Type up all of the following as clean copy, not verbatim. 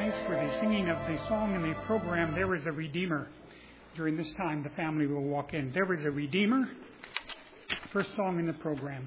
please, for the singing of the song in the program, There is a Redeemer. During this time, the family will walk in. There is a Redeemer. First song in the program.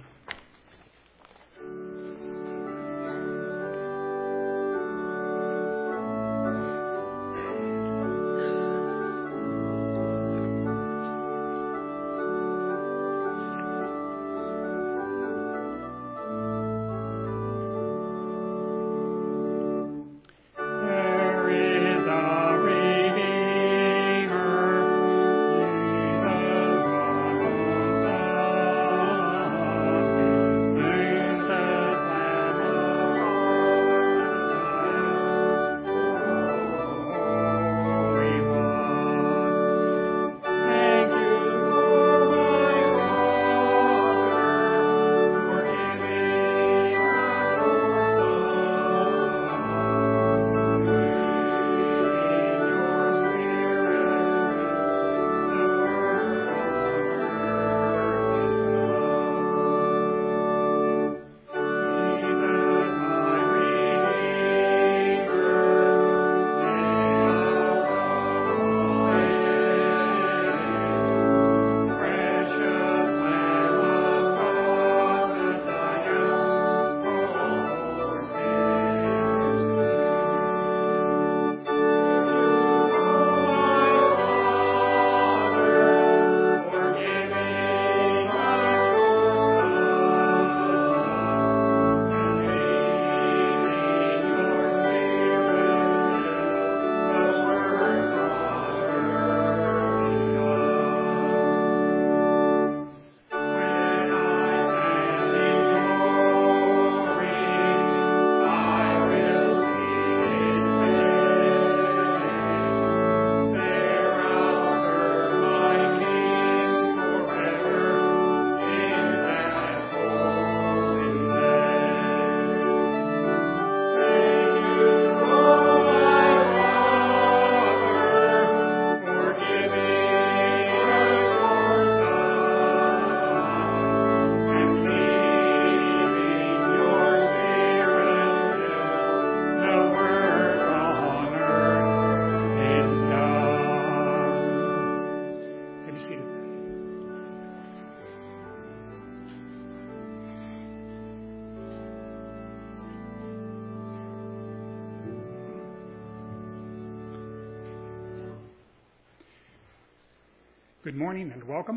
Good morning and welcome.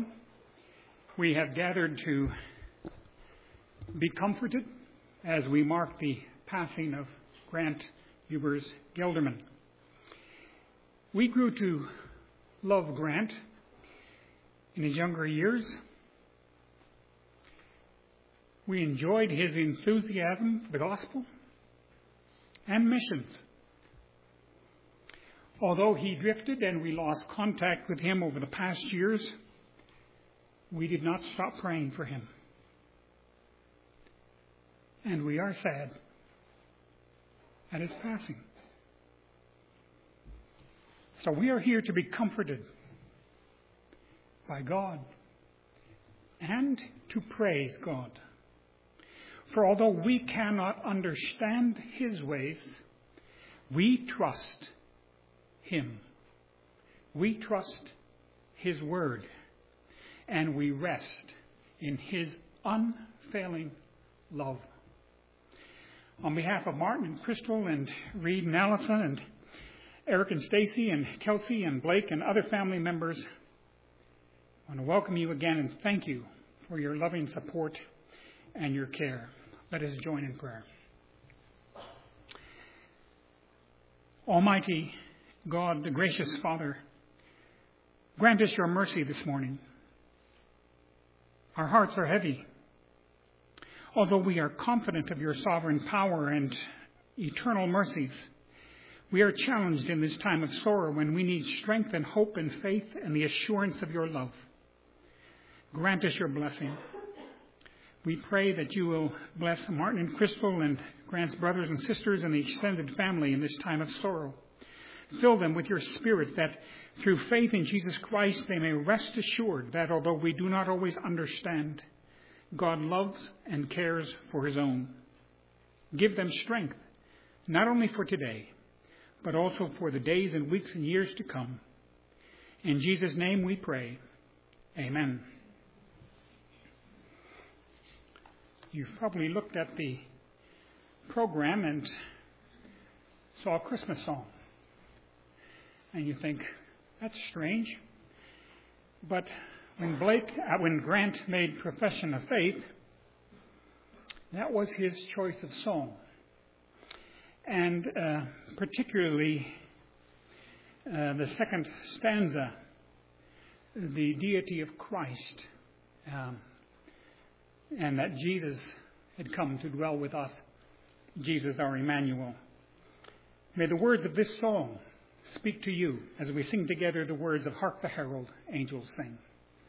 We have gathered to be comforted as we mark the passing of Grant Hubers Gelderman. We grew to love Grant in his younger years. We enjoyed his enthusiasm for the gospel and missions. Although he drifted and we lost contact with him over the past years, we did not stop praying for him. And we are sad at his passing. So we are here to be comforted by God and to praise God. For although we cannot understand his ways, we trust him. We trust his word, and we rest in his unfailing love. On behalf of Martin and Crystal and Reed and Allison and Eric and Stacy and Kelsey and Blake and other family members, I want to welcome you again and thank you for your loving support and your care. Let us join in prayer. Almighty God, the gracious Father, grant us your mercy this morning. Our hearts are heavy. Although we are confident of your sovereign power and eternal mercies, we are challenged in this time of sorrow when we need strength and hope and faith and the assurance of your love. Grant us your blessing. We pray that you will bless Martin and Crystal and Grant's brothers and sisters and the extended family in this time of sorrow. Fill them with your Spirit, that through faith in Jesus Christ they may rest assured that although we do not always understand, God loves and cares for his own. Give them strength, not only for today, but also for the days and weeks and years to come. In Jesus' name we pray. Amen. You've probably looked at the program and saw a Christmas song. And you think, that's strange. But when Grant made profession of faith, that was his choice of song. And particularly the second stanza, the deity of Christ, and that Jesus had come to dwell with us, Jesus our Emmanuel. May the words of this song speak to you as we sing together the words of Hark the Herald Angels Sing.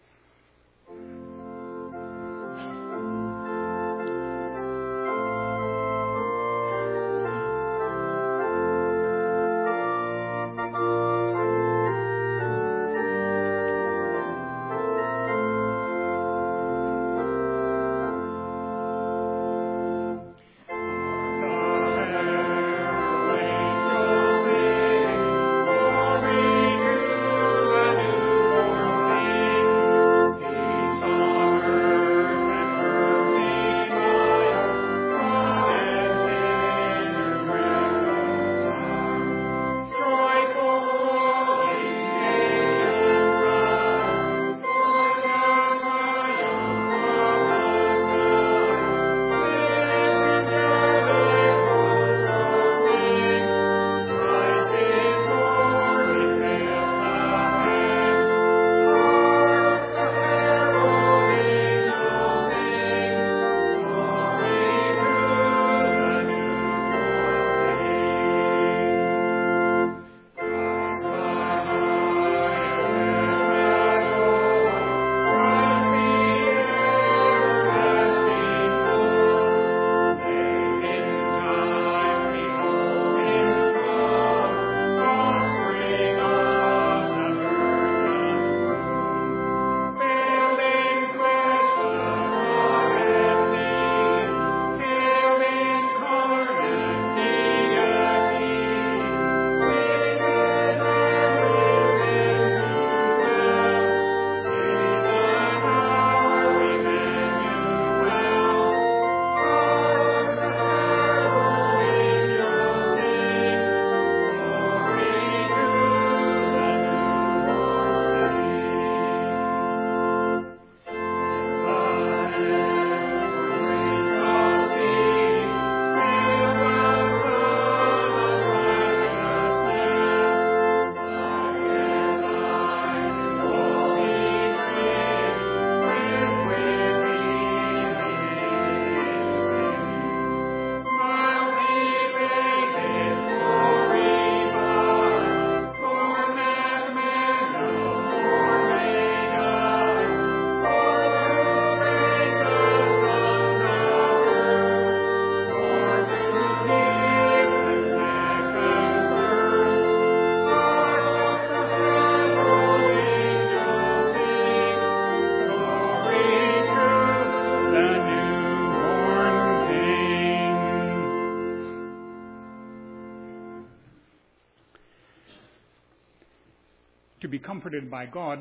To be comforted by God,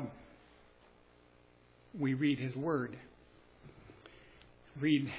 we read His Word. Read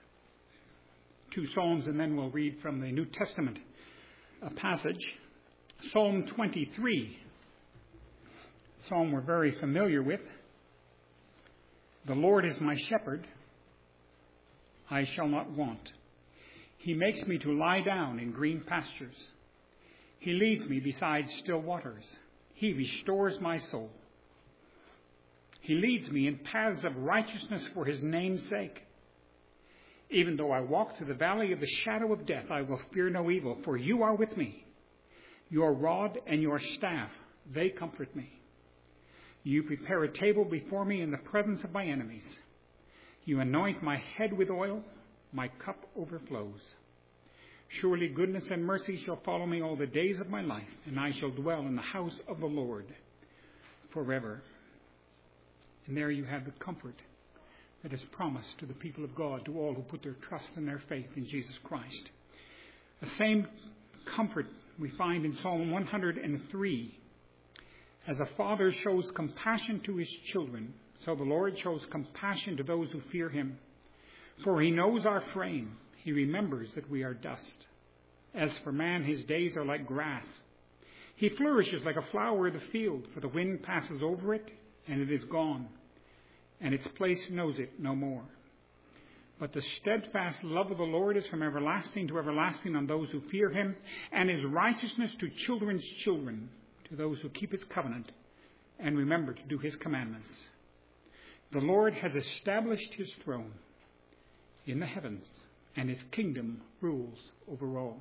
2 Psalms, and then we'll read from the New Testament a passage. Psalm 23, a psalm we're very familiar with. The Lord is my shepherd, I shall not want. He makes me to lie down in green pastures. He leads me beside still waters. He restores my soul. He leads me in paths of righteousness for His name's sake. Even though I walk through the valley of the shadow of death, I will fear no evil, for You are with me. Your rod and Your staff, they comfort me. You prepare a table before me in the presence of my enemies. You anoint my head with oil, my cup overflows. Surely goodness and mercy shall follow me all the days of my life, and I shall dwell in the house of the Lord forever. And there you have the comfort that is promised to the people of God, to all who put their trust and their faith in Jesus Christ. The same comfort we find in Psalm 103, as a father shows compassion to his children, so the Lord shows compassion to those who fear him. For he knows our frame. He remembers that we are dust. As for man, his days are like grass. He flourishes like a flower of the field, for the wind passes over it, and it is gone, and its place knows it no more. But the steadfast love of the Lord is from everlasting to everlasting on those who fear him, and his righteousness to children's children, to those who keep his covenant and remember to do his commandments. The Lord has established his throne in the heavens, and his kingdom rules over all.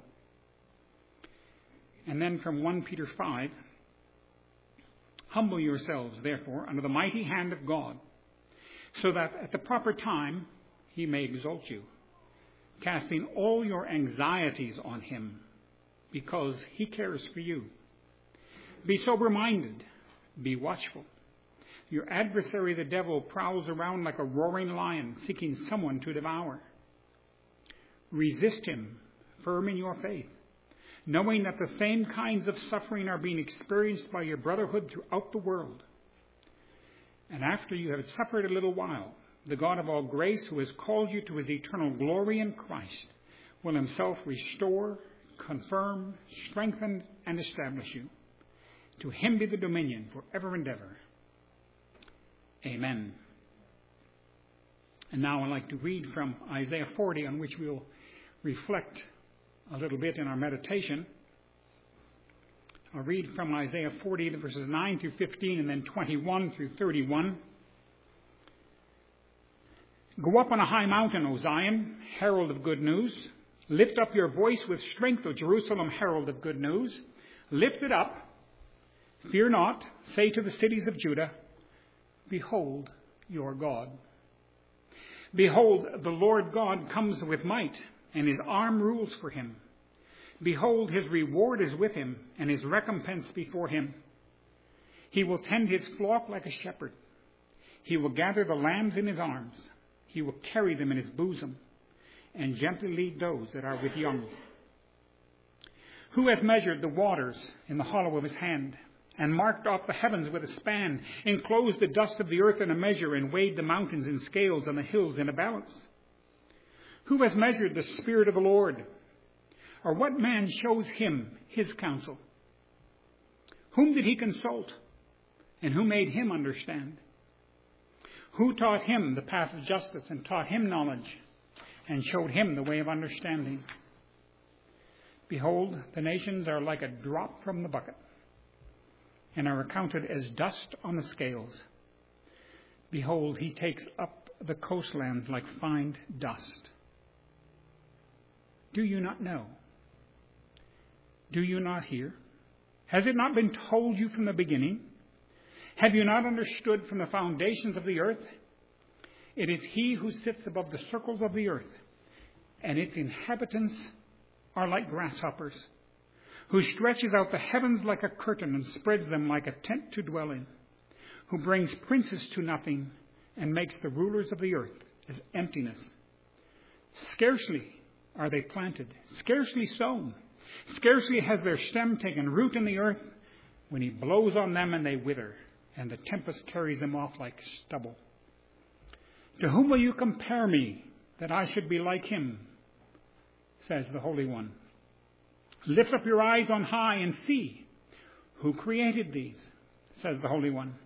And then from 1 Peter 5, humble yourselves, therefore, under the mighty hand of God, so that at the proper time he may exalt you, casting all your anxieties on him, because he cares for you. Be sober-minded, be watchful. Your adversary, the devil, prowls around like a roaring lion, seeking someone to devour. Resist him, firm in your faith, knowing that the same kinds of suffering are being experienced by your brotherhood throughout the world. And after you have suffered a little while, the God of all grace, who has called you to his eternal glory in Christ, will himself restore, confirm, strengthen, and establish you. To him be the dominion forever and ever. Amen. And now I'd like to read from Isaiah 40, on which we'll reflect a little bit in our meditation. I'll read from Isaiah 40, verses 9 through 15, and then 21 through 31. Go up on a high mountain, O Zion, herald of good news. Lift up your voice with strength, O Jerusalem, herald of good news. Lift it up. Fear not. Say to the cities of Judah, behold your God. Behold, the Lord God comes with might, and his arm rules for him. Behold, his reward is with him, and his recompense before him. He will tend his flock like a shepherd. He will gather the lambs in his arms. He will carry them in his bosom, and gently lead those that are with young. Who has measured the waters in the hollow of his hand, and marked off the heavens with a span, enclosed the dust of the earth in a measure, and weighed the mountains in scales and the hills in a balance? Who has measured the Spirit of the Lord? Or what man shows him his counsel? Whom did he consult? And who made him understand? Who taught him the path of justice, and taught him knowledge, and showed him the way of understanding? Behold, the nations are like a drop from the bucket, and are accounted as dust on the scales. Behold, he takes up the coastlands like fine dust. Do you not know? Do you not hear? Has it not been told you from the beginning? Have you not understood from the foundations of the earth? It is he who sits above the circles of the earth, and its inhabitants are like grasshoppers, who stretches out the heavens like a curtain and spreads them like a tent to dwell in, who brings princes to nothing and makes the rulers of the earth as emptiness. Scarcely are they planted, scarcely sown, scarcely has their stem taken root in the earth, when he blows on them and they wither, and the tempest carries them off like stubble. To whom will you compare me, that I should be like him? Says the Holy One. Lift up your eyes on high and see. Who created these? Says the Holy One.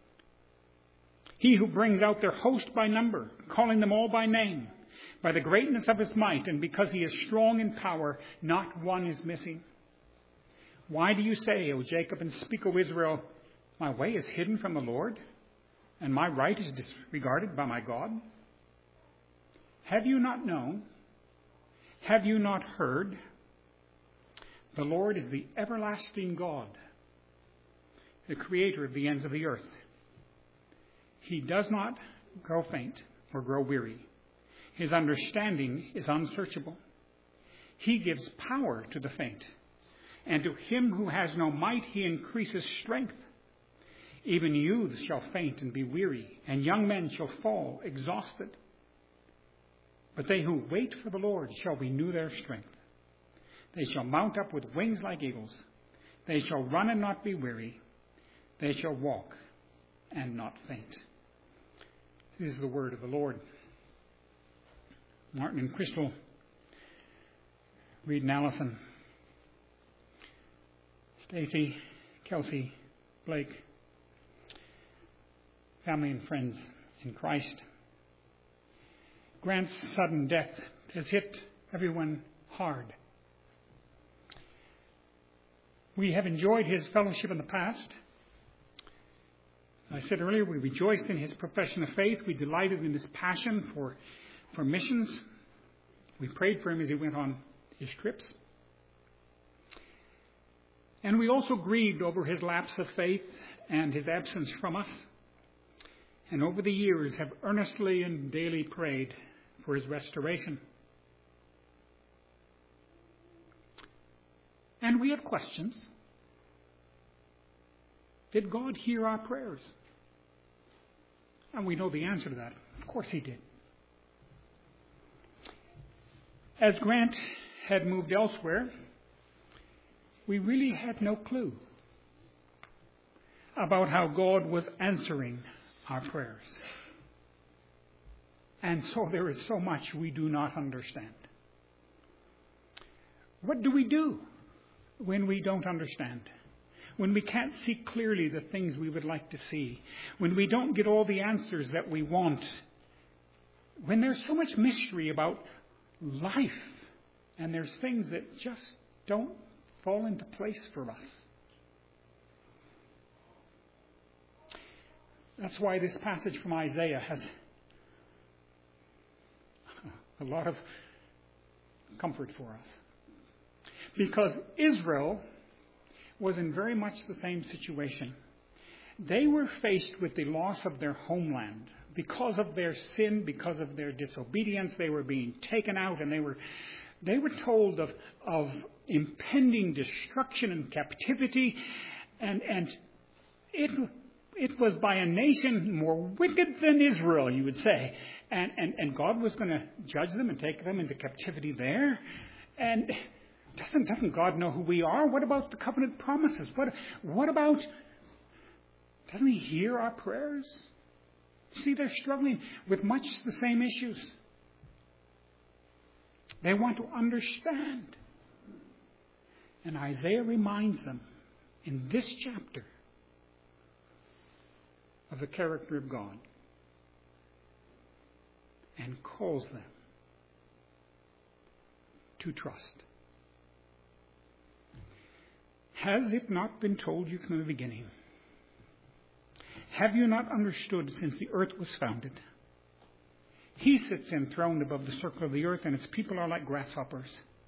He who brings out their host by number, calling them all by name, by the greatness of his might, and because he is strong in power, not one is missing. Why do you say, O Jacob, and speak, O Israel, my way is hidden from the Lord, and my right is disregarded by my God? Have you not known? Have you not heard? The Lord is the everlasting God, the creator of the ends of the earth. He does not grow faint or grow weary. His understanding is unsearchable. He gives power to the faint, and to him who has no might he increases strength. Even youths shall faint and be weary, and young men shall fall exhausted. But they who wait for the Lord shall renew their strength. They shall mount up with wings like eagles. They shall run and not be weary. They shall walk and not faint. This is the word of the Lord. Martin and Crystal, Reed and Allison, Stacy, Kelsey, Blake, family and friends in Christ. Grant's sudden death has hit everyone hard. We have enjoyed his fellowship in the past. I said earlier, we rejoiced in his profession of faith. We delighted in his passion for missions. We prayed for him as he went on his trips. And we also grieved over his lapse of faith and his absence from us. And over the years have earnestly and daily prayed for his restoration. And we have questions. Did God hear our prayers? And we know the answer to that. Of course he did. As Grant had moved elsewhere, we really had no clue about how God was answering our prayers. And so there is so much we do not understand. What do we do when we don't understand? When we can't see clearly the things we would like to see? When we don't get all the answers that we want? When there's so much mystery about life and there's things that just don't fall into place for us? That's why this passage from Isaiah has a lot of comfort for us. Because Israel was in very much the same situation. They were faced with the loss of their homeland. Because of their sin, because of their disobedience, they were being taken out, and they were told of impending destruction and captivity, and it was by a nation more wicked than Israel, you would say. And God was going to judge them and take them into captivity there. And doesn't God know who we are? What about the covenant promises? What about, doesn't he hear our prayers? See, they're struggling with much the same issues. They want to understand. And Isaiah reminds them in this chapter of the character of God and calls them to trust. Has it not been told you from the beginning? Have you not understood since the earth was founded? He sits enthroned above the circle of the earth, and its people are like grasshoppers.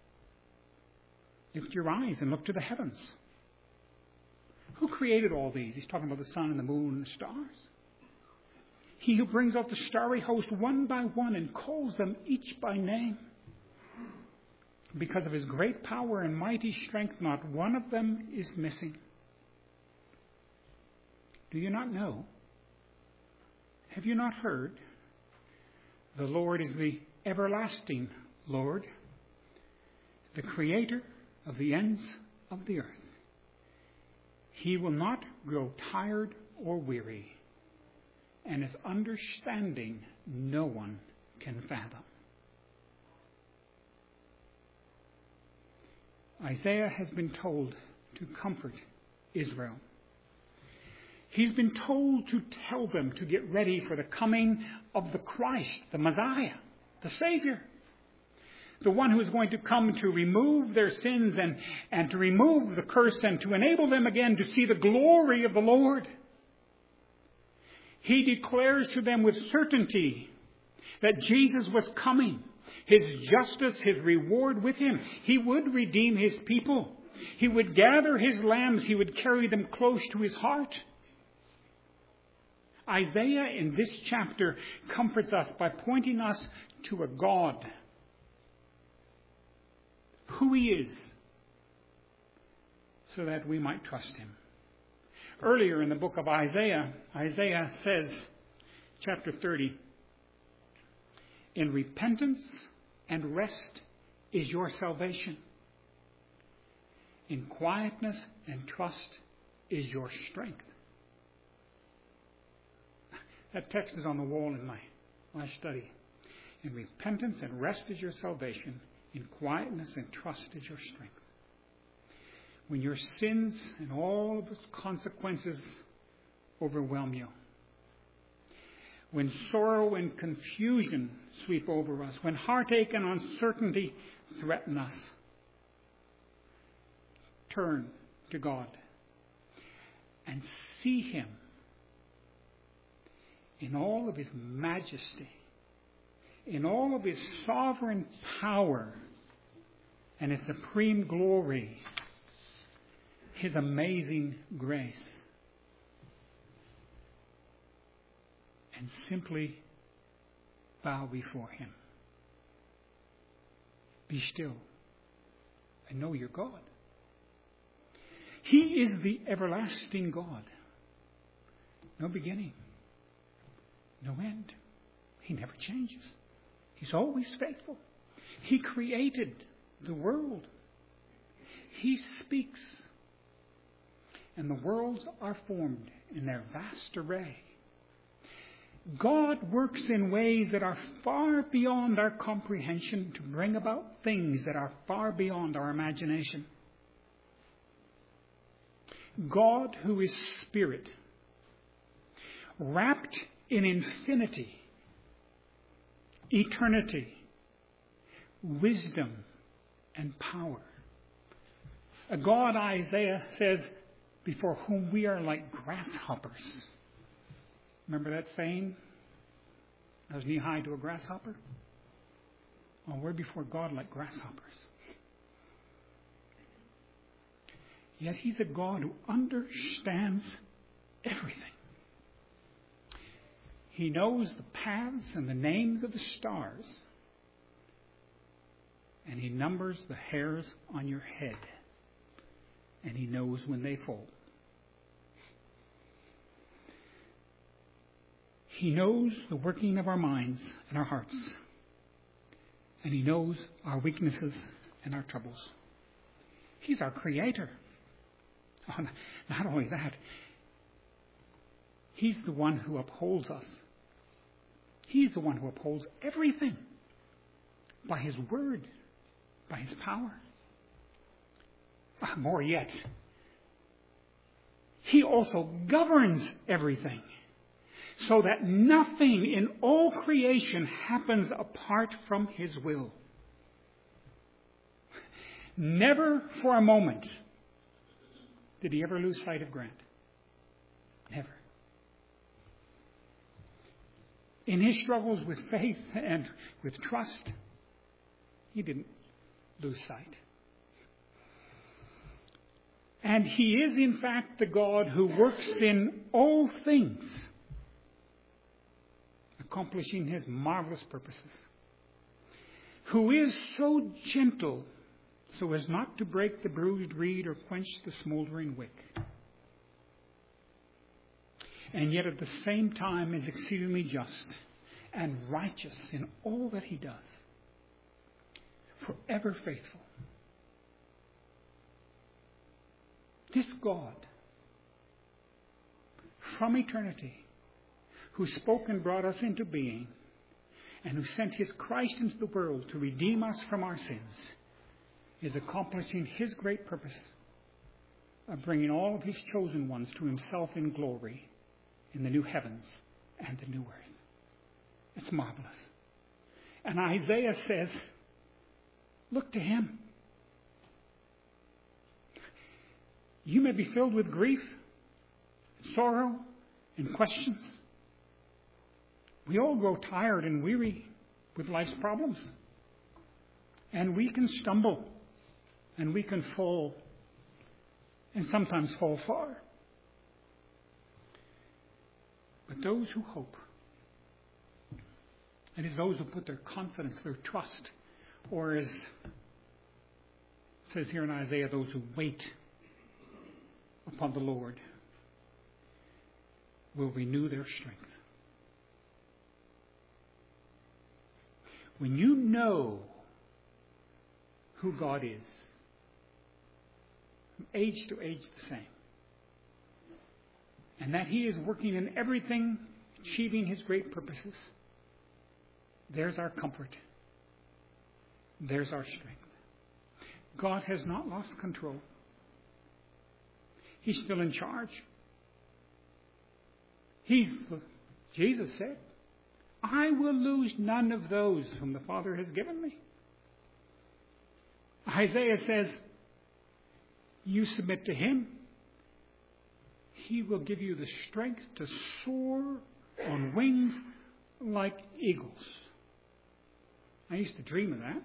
Lift your eyes and look to the heavens. Who created all these? He's talking about the sun and the moon and the stars. He who brings out the starry host one by one and calls them each by name. Because of his great power and mighty strength, not one of them is missing. Do you not know? Have you not heard? The Lord is the everlasting Lord, the creator of the ends of the earth. He will not grow tired or weary, and his understanding no one can fathom. Isaiah has been told to comfort Israel. He's been told to tell them to get ready for the coming of the Christ, the Messiah, the Savior. The one who is going to come to remove their sins and to remove the curse and to enable them again to see the glory of the Lord. He declares to them with certainty that Jesus was coming. His justice, his reward with him. He would redeem his people. He would gather his lambs. He would carry them close to his heart. Isaiah in this chapter comforts us by pointing us to a God, who he is, so that we might trust him. Earlier in the book of Isaiah, Isaiah says, chapter 30, in repentance and rest is your salvation. in quietness and trust is your strength. That text is on the wall in my study. In repentance and rest is your salvation. In quietness and trust is your strength. When your sins and all of its consequences overwhelm you. When sorrow and confusion sweep over us. When heartache and uncertainty threaten us. Turn to God and see Him in all of His majesty, in all of His sovereign power and His supreme glory, His amazing grace, and simply bow before Him. Be still and know your God. He is the everlasting God. No beginning, no end. He never changes. He's always faithful. He created the world. He speaks. And the worlds are formed in their vast array. God works in ways that are far beyond our comprehension to bring about things that are far beyond our imagination. God, who is Spirit, wrapped in infinity, eternity, wisdom, and power. A God, Isaiah says, before whom we are like grasshoppers. Remember that saying? I was knee-high to a grasshopper. Oh, we're before God like grasshoppers. Yet He's a God who understands everything. He knows the paths and the names of the stars. And He numbers the hairs on your head. And He knows when they fall. He knows the working of our minds and our hearts. And He knows our weaknesses and our troubles. He's our Creator. Oh, not only that, He's the one who upholds us. He's the one who upholds everything by His word, by His power. More yet, He also governs everything so that nothing in all creation happens apart from His will. Never for a moment did He ever lose sight of Grant. Never. In His struggles with faith and with trust, He didn't lose sight. And He is, in fact, the God who works in all things, accomplishing His marvelous purposes. Who is so gentle so as not to break the bruised reed or quench the smoldering wick. And yet at the same time is exceedingly just and righteous in all that He does. Forever faithful. This God, from eternity, who spoke and brought us into being, and who sent His Christ into the world to redeem us from our sins, is accomplishing His great purpose of bringing all of His chosen ones to Himself in glory in the new heavens and the new earth. It's marvelous. And Isaiah says, look to Him. You may be filled with grief, sorrow, and questions. We all grow tired and weary with life's problems. And we can stumble. And we can fall. And sometimes fall far. But those who hope, it is those who put their confidence, their trust, or as it says here in Isaiah, those who wait upon the Lord, will renew their strength. When you know who God is, from age to age the same. And that He is working in everything, achieving His great purposes. There's our comfort. There's our strength. God has not lost control. He's still in charge. Jesus said, I will lose none of those whom the Father has given me. Isaiah says, you submit to Him. He will give you the strength to soar on wings like eagles. I used to dream of that.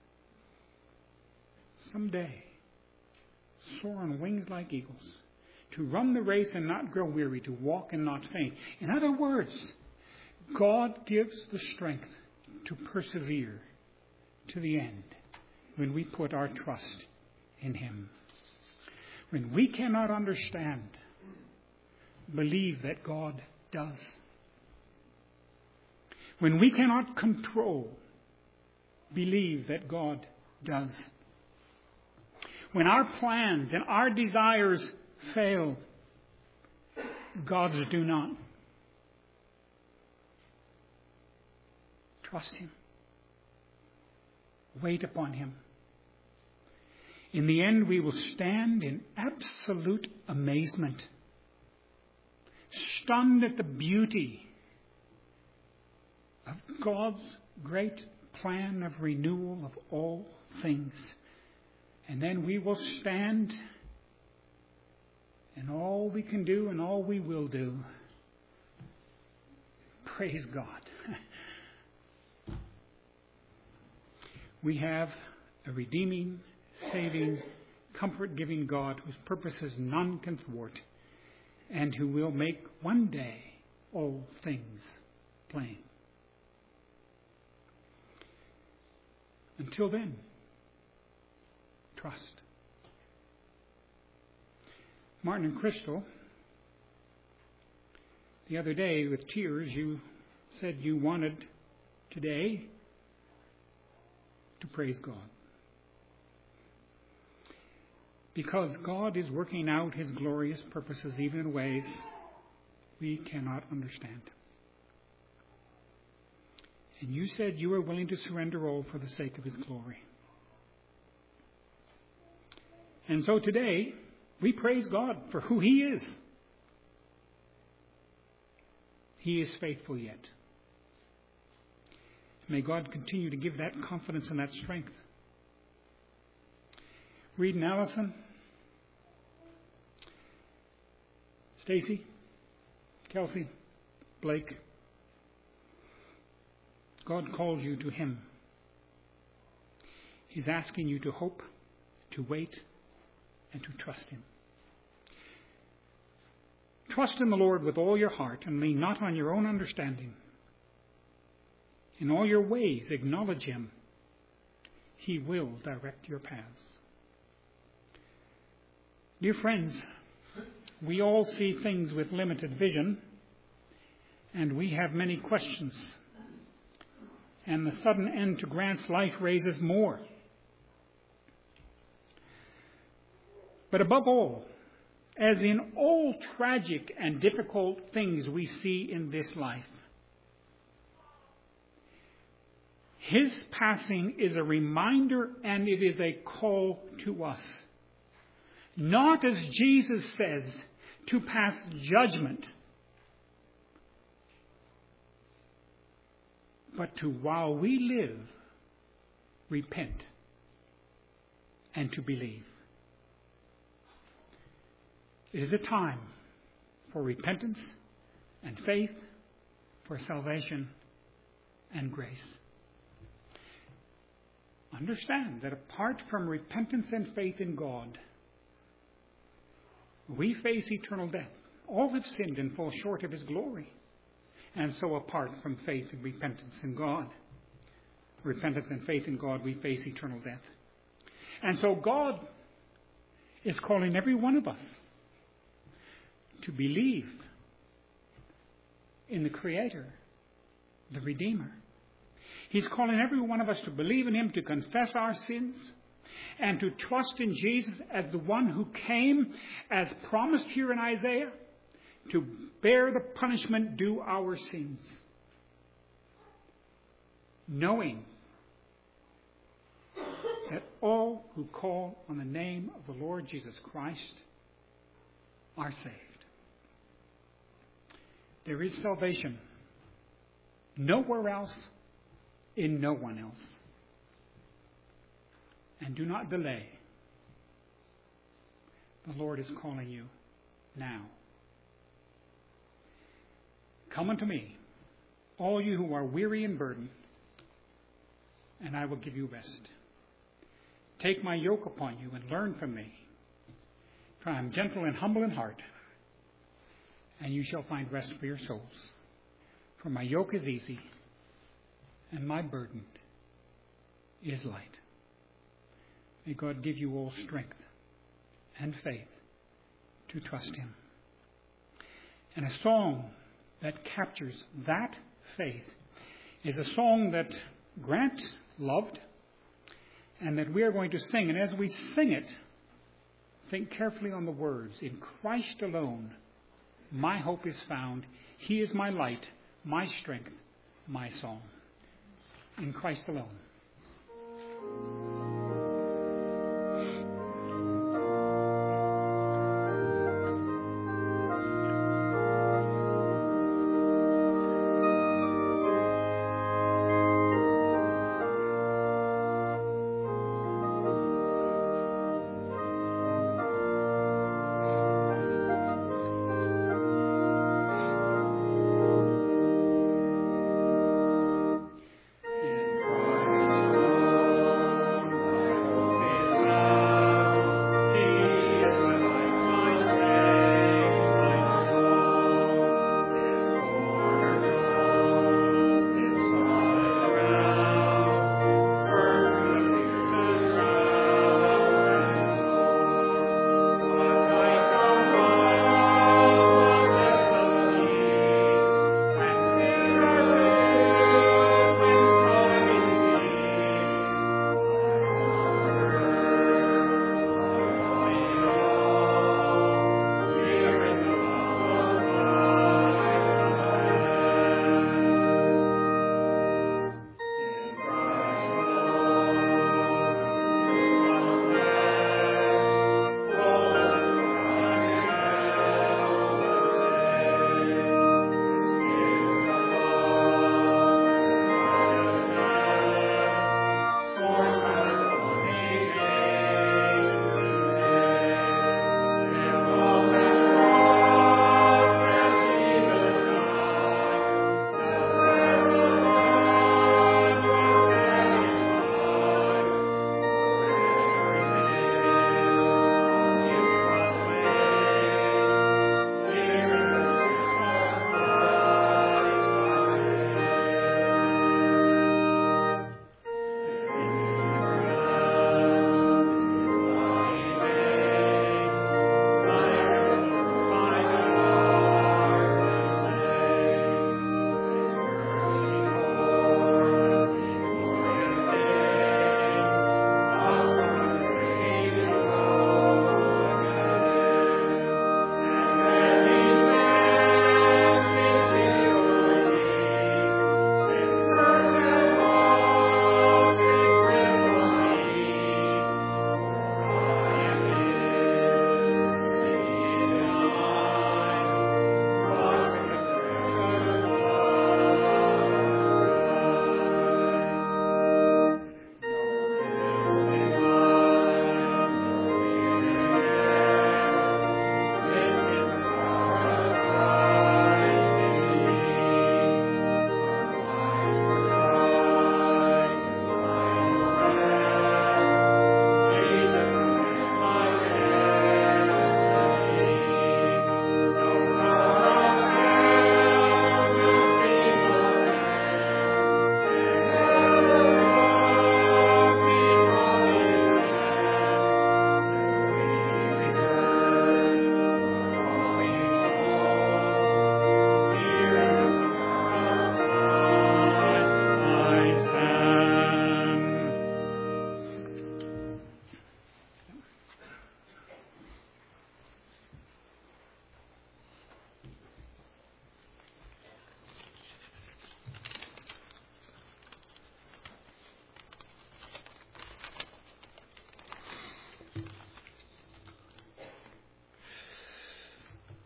Someday, soar on wings like eagles. To run the race and not grow weary, to walk and not faint. In other words, God gives the strength to persevere to the end when we put our trust in Him. When we cannot understand, believe that God does. When we cannot control, believe that God does. When our plans and our desires fail, God's do not. Trust Him. Wait upon Him. In the end, we will stand in absolute amazement, stunned at the beauty of God's great plan of renewal of all things. And then we will stand, and all we can do and all we will do, praise God. We have a redeeming, saving, comfort-giving God whose purposes none can thwart, and who will make one day all things plain. Until then, trust. Martin and Crystal, the other day with tears, you said you wanted today to praise God. Because God is working out His glorious purposes even in ways we cannot understand. And you said you were willing to surrender all for the sake of His glory. And so today, we praise God for who He is. He is faithful yet. May God continue to give that confidence and that strength. Reed and Allison, Stacy, Kelsey, Blake, God calls you to Him. He's asking you to hope, to wait, and to trust Him. Trust in the Lord with all your heart and lean not on your own understanding. In all your ways acknowledge Him. He will direct your paths. Dear friends, we all see things with limited vision, and we have many questions. And the sudden end to Grant's life raises more. But above all, as in all tragic and difficult things we see in this life, His passing is a reminder and it is a call to us. Not, as Jesus says, to pass judgment, but to, while we live, repent and to believe. It is a time for repentance and faith, for salvation and grace. Understand that apart from repentance and faith in God, we face eternal death. All have sinned and fall short of His glory. And so apart from faith and repentance in God, we face eternal death. And so God is calling every one of us to believe in the Creator, the Redeemer. He's calling every one of us to believe in Him, to confess our sins, and to trust in Jesus as the one who came, as promised here in Isaiah, to bear the punishment due our sins, knowing that all who call on the name of the Lord Jesus Christ are saved. There is salvation nowhere else, in no one else. And do not delay. The Lord is calling you now. Come unto me, all you who are weary and burdened, and I will give you rest. Take my yoke upon you and learn from me, for I am gentle and humble in heart, and you shall find rest for your souls. For my yoke is easy, and my burden is light. May God give you all strength and faith to trust Him. And a song that captures that faith is a song that Grant loved and that we are going to sing. And as we sing it, think carefully on the words. In Christ alone, my hope is found. He is my light, my strength, my song. In Christ alone.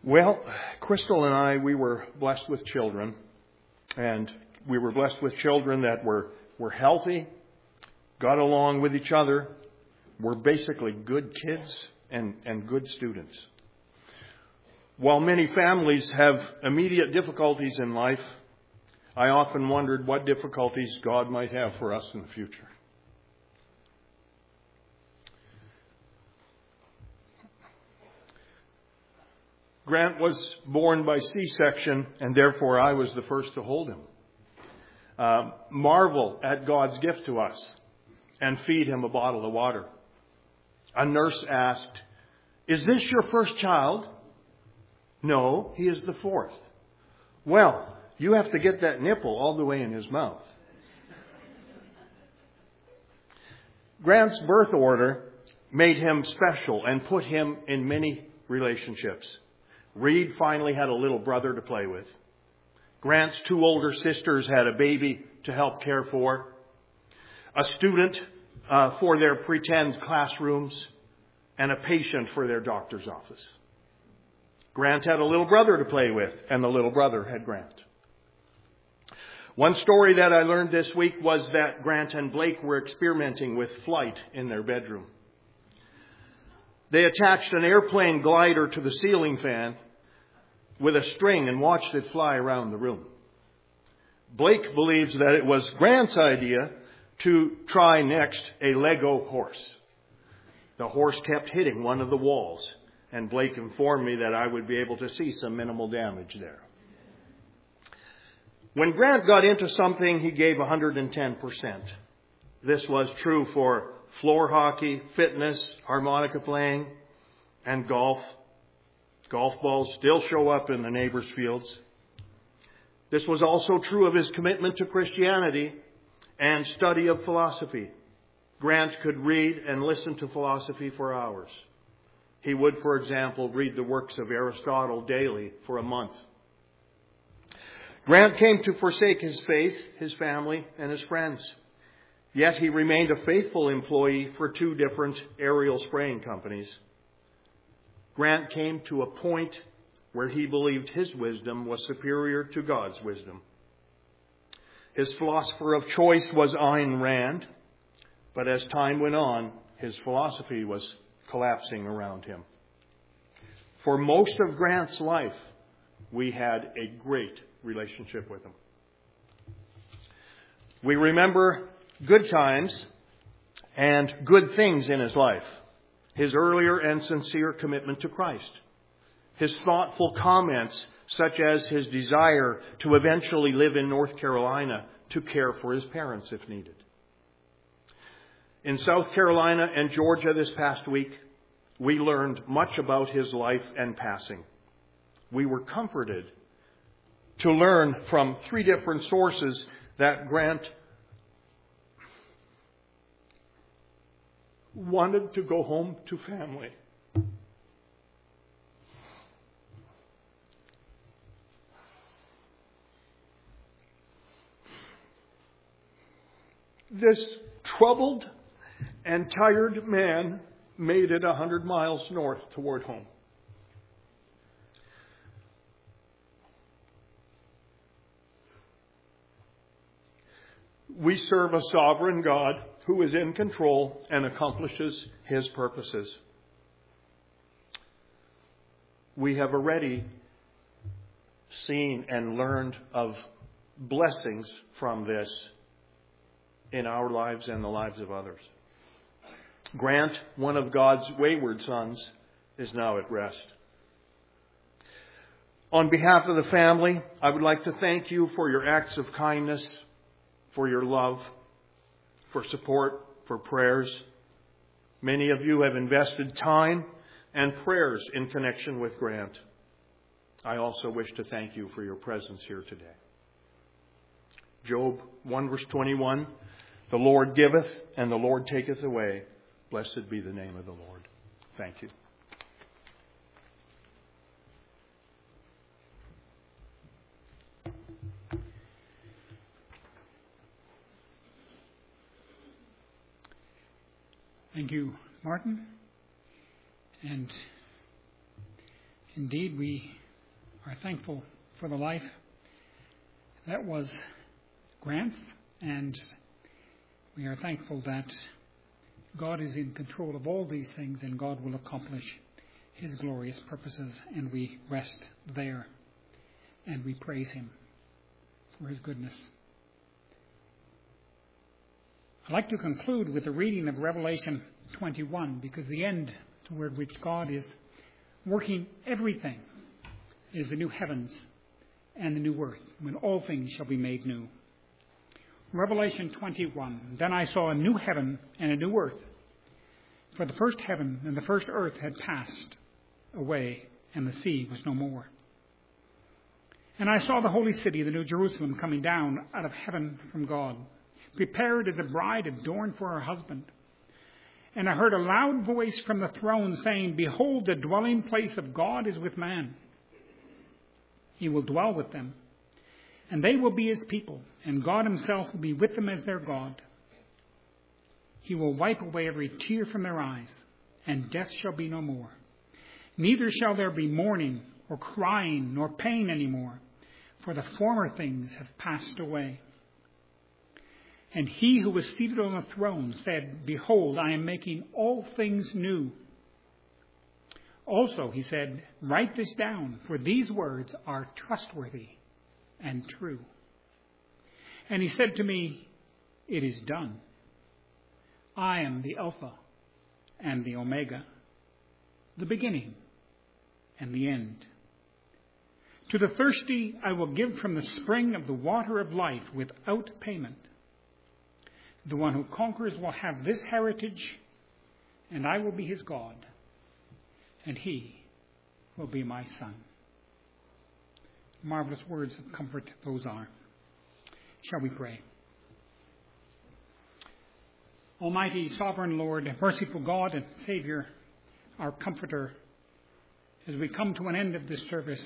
Well, Crystal and I, we were blessed with children, and we were blessed with children that were healthy, got along with each other, were basically good kids and good students. While many families have immediate difficulties in life, I often wondered what difficulties God might have for us in the future. Grant was born by C-section, and therefore I was the first to hold him. Marvel at God's gift to us and feed him a bottle of water. A nurse asked, "Is this your first child?" "No, he is the fourth." "Well, you have to get that nipple all the way in his mouth." Grant's birth order made him special and put him in many relationships. Reed finally had a little brother to play with. Grant's two older sisters had a baby to help care for, a student for their pretend classrooms, and a patient for their doctor's office. Grant had a little brother to play with, and the little brother had Grant. One story that I learned this week was that Grant and Blake were experimenting with flight in their bedroom. They attached an airplane glider to the ceiling fan with a string and watched it fly around the room. Blake believes that it was Grant's idea to try next a Lego horse. The horse kept hitting one of the walls, and Blake informed me that I would be able to see some minimal damage there. When Grant got into something, he gave 110%. This was true for floor hockey, fitness, harmonica playing, and golf. Golf balls still show up in the neighbors' fields. This was also true of his commitment to Christianity and study of philosophy. Grant could read and listen to philosophy for hours. He would, for example, read the works of Aristotle daily for a month. Grant came to forsake his faith, his family, and his friends. Yet he remained a faithful employee for two different aerial spraying companies. Grant came to a point where he believed his wisdom was superior to God's wisdom. His philosopher of choice was Ayn Rand, but as time went on, his philosophy was collapsing around him. For most of Grant's life, we had a great relationship with him. We remember good times and good things in his life. His earlier and sincere commitment to Christ. His thoughtful comments, such as his desire to eventually live in North Carolina to care for his parents if needed. In South Carolina and Georgia this past week, we learned much about his life and passing. We were comforted to learn from 3 different sources that Grant wanted to go home to family. This troubled and tired man made it 100 miles north toward home. We serve a sovereign God who is in control and accomplishes his purposes. We have already seen and learned of blessings from this in our lives and the lives of others. Grant, one of God's wayward sons, is now at rest. On behalf of the family, I would like to thank you for your acts of kindness, for your love, for support, for prayers. Many of you have invested time and prayers in connection with Grant. I also wish to thank you for your presence here today. Job 1 verse 21, the Lord giveth and the Lord taketh away. Blessed be the name of the Lord. Thank you. Thank you, Martin. And Indeed, we are thankful for the life that was Grant's, and we are thankful that God is in control of all these things, and God will accomplish His glorious purposes, and we rest there, and we praise Him for His goodness. I'd like to conclude with a reading of Revelation 21, because the end toward which God is working everything is the new heavens and the new earth, when all things shall be made new. Revelation 21. Then I saw a new heaven and a new earth, for the first heaven and the first earth had passed away, and the sea was no more. And I saw the holy city, the new Jerusalem, coming down out of heaven from God, prepared as a bride adorned for her husband. And I heard a loud voice from the throne saying, Behold, the dwelling place of God is with man. He will dwell with them, and they will be His people, and God Himself will be with them as their God. He will wipe away every tear from their eyes, and death shall be no more. Neither shall there be mourning, or crying, nor pain any more, for the former things have passed away. And He who was seated on the throne said, Behold, I am making all things new. Also, He said, Write this down, for these words are trustworthy and true. And He said to me, It is done. I am the Alpha and the Omega, the beginning and the end. To the thirsty I will give from the spring of the water of life without payment. The one who conquers will have this heritage, and I will be his God, and he will be my son. Marvelous words of comfort those are. Shall we pray? Almighty, sovereign Lord, merciful God and Savior, our Comforter, as we come to an end of this service,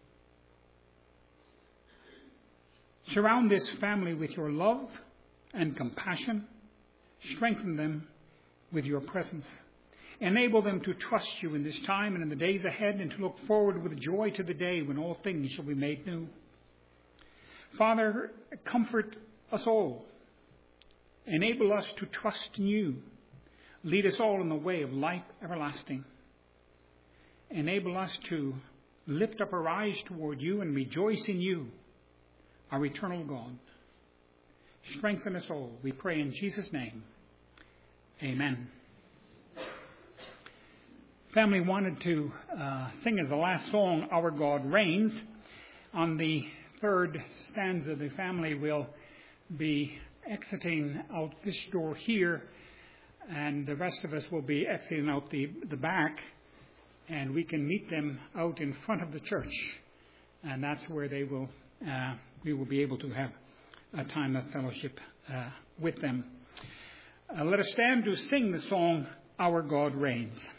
surround this family with your love and compassion. Strengthen them with your presence. Enable them to trust you in this time and in the days ahead, and to look forward with joy to the day when all things shall be made new. Father, comfort us all. Enable us to trust in you. Lead us all in the way of life everlasting. Enable us to lift up our eyes toward you and rejoice in you, our eternal God. Strengthen us all, we pray in Jesus' name. Amen. Family wanted to sing as the last song, Our God Reigns. On the third stanza, the family will be exiting out this door here, and the rest of us will be exiting out the back, and we can meet them out in front of the church, and that's where they will we will be able to have a time of fellowship with them. Let us stand to sing the song, Our God Reigns.